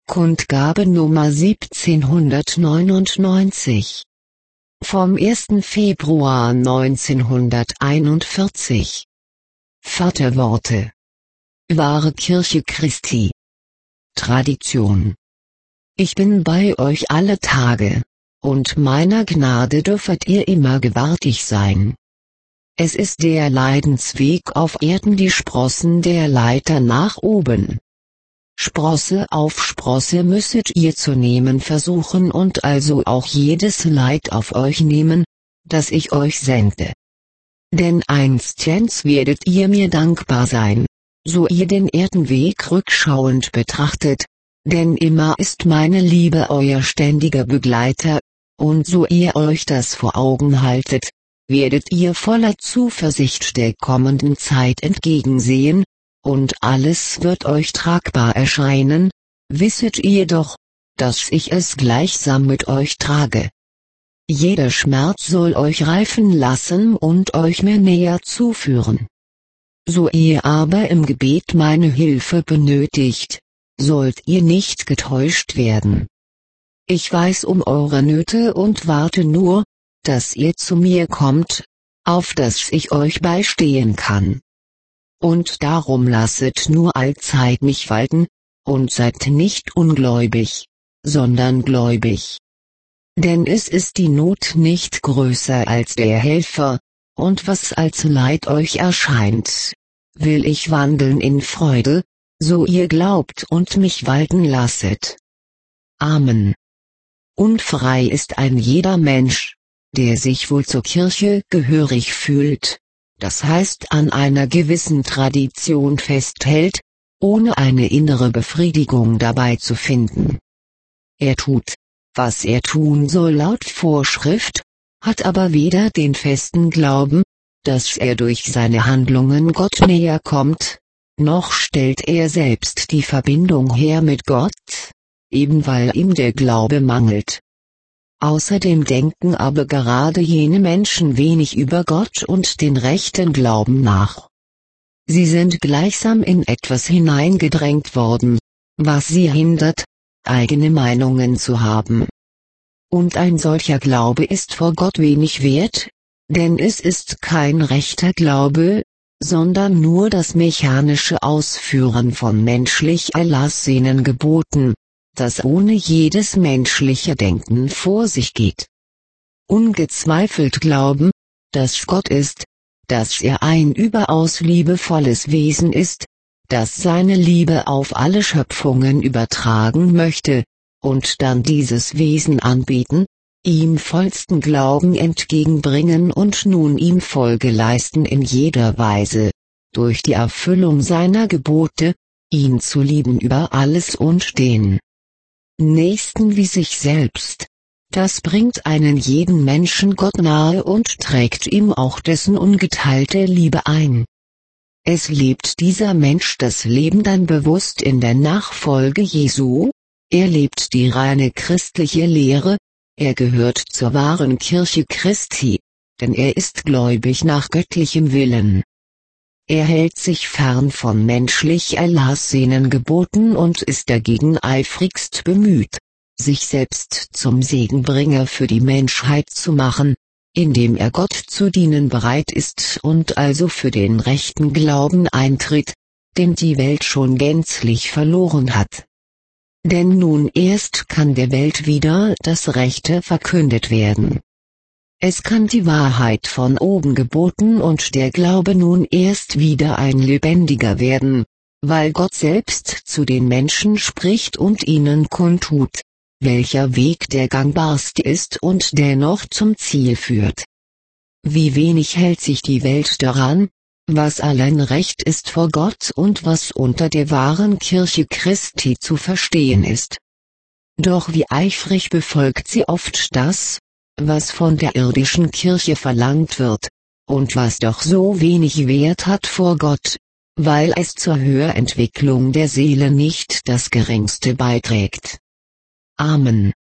Kundgabe Nummer 1799. Vom 1. Februar 1941. Vaterworte. Wahre Kirche Christi. Tradition. Ich bin bei euch alle Tage, und meiner Gnade dürfet ihr immer gewärtig sein. Es ist der Leidensweg auf Erden die Sprossen der Leiter nach oben. Sprosse auf Sprosse müsset ihr zu nehmen versuchen und also auch jedes Leid auf euch nehmen, das ich euch sende. Denn einstens werdet ihr mir dankbar sein, so ihr den Erdenweg rückschauend betrachtet, denn immer ist meine Liebe euer ständiger Begleiter, und so ihr euch das vor Augen haltet, werdet ihr voller Zuversicht der kommenden Zeit entgegensehen, und alles wird euch tragbar erscheinen, wisset ihr doch, dass ich es gleichsam mit euch trage. Jeder Schmerz soll euch reifen lassen und euch mir näher zuführen. So ihr aber im Gebet meine Hilfe benötigt, sollt ihr nicht getäuscht werden. Ich weiß um eure Nöte und warte nur, dass ihr zu mir kommt, auf dass ich euch beistehen kann. Und darum lasset nur allzeit mich walten, und seid nicht ungläubig, sondern gläubig. Denn es ist die Not nicht größer als der Helfer, und was als Leid euch erscheint, will ich wandeln in Freude, so ihr glaubt und mich walten lasset. Amen. Unfrei ist ein jeder Mensch, der sich wohl zur Kirche gehörig fühlt, das heißt an einer gewissen Tradition festhält, ohne eine innere Befriedigung dabei zu finden. Er tut, was er tun soll laut Vorschrift, hat aber weder den festen Glauben, dass er durch seine Handlungen Gott näher kommt, noch stellt er selbst die Verbindung her mit Gott, eben weil ihm der Glaube mangelt. Außerdem denken aber gerade jene Menschen wenig über Gott und den rechten Glauben nach. Sie sind gleichsam in etwas hineingedrängt worden, was sie hindert, eigene Meinungen zu haben. Und ein solcher Glaube ist vor Gott wenig wert, denn es ist kein rechter Glaube, sondern nur das mechanische Ausführen von menschlich erlassenen Geboten, das ohne jedes menschliche Denken vor sich geht. Ungezweifelt glauben, dass Gott ist, dass er ein überaus liebevolles Wesen ist, das seine Liebe auf alle Schöpfungen übertragen möchte, und dann dieses Wesen anbeten, ihm vollsten Glauben entgegenbringen und nun ihm Folge leisten in jeder Weise, durch die Erfüllung seiner Gebote, ihn zu lieben über alles und den Nächsten wie sich selbst. Das bringt einen jeden Menschen Gott nahe und trägt ihm auch dessen ungeteilte Liebe ein. Es lebt dieser Mensch das Leben dann bewusst in der Nachfolge Jesu, er lebt die reine christliche Lehre, er gehört zur wahren Kirche Christi, denn er ist gläubig nach göttlichem Willen. Er hält sich fern von menschlich erlassenen Geboten und ist dagegen eifrigst bemüht, sich selbst zum Segenbringer für die Menschheit zu machen, indem er Gott zu dienen bereit ist und also für den rechten Glauben eintritt, den die Welt schon gänzlich verloren hat. Denn nun erst kann der Welt wieder das Rechte verkündet werden. Es kann die Wahrheit von oben geboten und der Glaube nun erst wieder ein lebendiger werden, weil Gott selbst zu den Menschen spricht und ihnen kundtut, welcher Weg der gangbarste ist und dennoch zum Ziel führt. Wie wenig hält sich die Welt daran, was allein recht ist vor Gott und was unter der wahren Kirche Christi zu verstehen ist. Doch wie eifrig befolgt sie oft das, was von der irdischen Kirche verlangt wird, und was doch so wenig Wert hat vor Gott, weil es zur Höherentwicklung der Seele nicht das geringste beiträgt. Amen.